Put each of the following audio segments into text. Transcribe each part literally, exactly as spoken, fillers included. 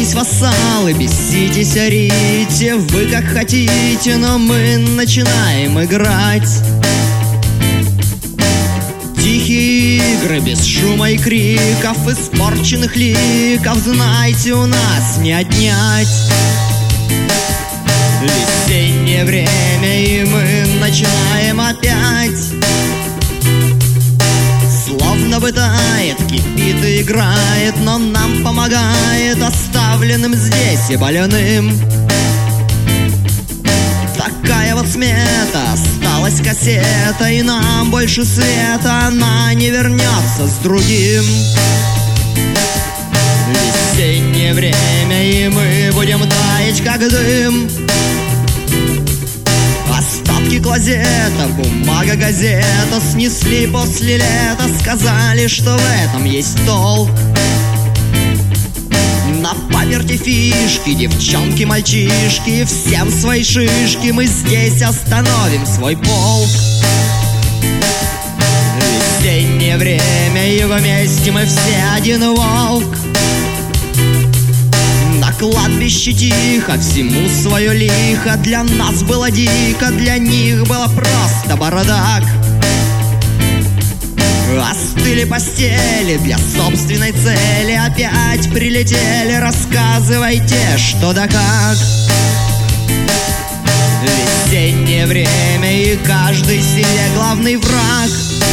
Смейтесь, вассалы, беситесь, орите, вы как хотите, но мы начинаем играть. Тихие игры, без шума и криков, испорченных ликов, знайте, у нас не отнять. Весеннее время, и мы начинаем опять. Словно бы тает, кипит и играет, но нам помогает оставленным здесь и больным. Такая вот смета, осталась кассета, и нам больше света она не вернется с другим. Весеннее время, и мы будем таять, как дым. Остатки клозета, бумага, газета снесли после лета, сказали, что в этом есть толк. На памяти фишки, девчонки, мальчишки, всем свои шишки, мы здесь остановим свой полк. Весеннее время, и вместе мы все один волк. На кладбище тихо, всему свое лихо, для нас было дико, для них было просто бардак. Остыли постели для собственной цели, опять прилетели, рассказывайте, что да как. Весеннее время, и каждый себе главный враг.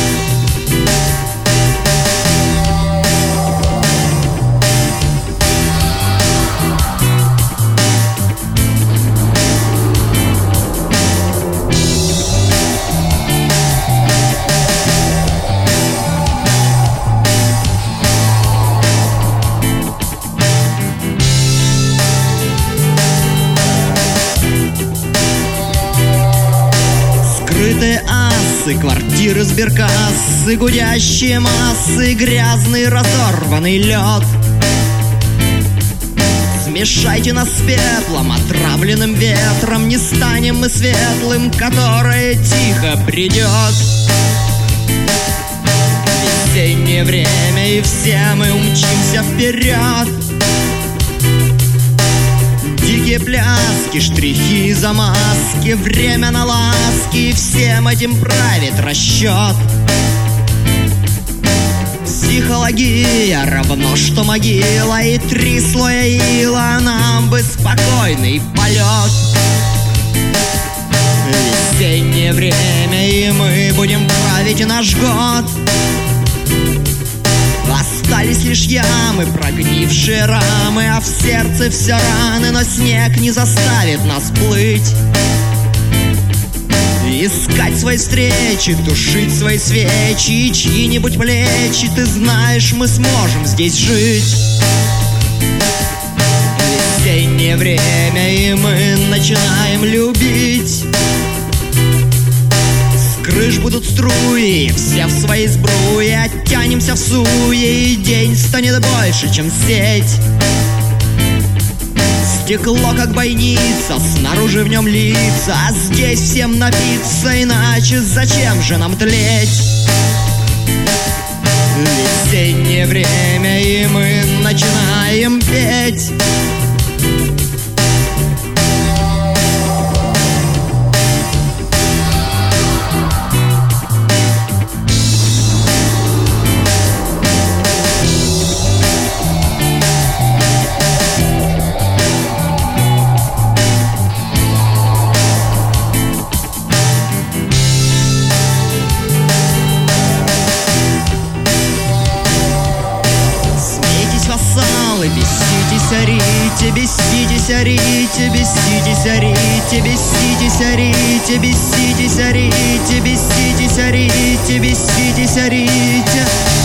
Скрытые асы, квартиры, сберкассы, гудящие массы, грязный разорванный лед. Смешайте нас с пеплом, отравленным ветром, не станем мы светлым, которое тихо придет. Весеннее время, и все мы умчимся вперед. Дикие пляски, штрихи, замазки, время на ласки, и всем этим правит расчет. Психология равно что могила, и три слоя ила, нам бы спокойный полет. Весеннее время, и мы будем править наш год. Остались лишь ямы, прогнившие рамы, а в сердце все раны, но снег не заставит нас плыть. Искать свои встречи, тушить свои свечи и чьи-нибудь плечи, ты знаешь, мы сможем здесь жить. Весеннее время, и мы начинаем любить. С крыш будут струи, все в своей сбруе, оттянемся в суе, и день станет больше, чем сеть. Стекло как бойница, снаружи в нем лица, а здесь всем напиться, иначе зачем же нам тлеть? Весеннее время, и мы начинаем петь. Беситесь, орите, беситесь, орите, беситесь, орите, беситесь, орите, беситесь, орите, беситесь, орите, беситесь, орите.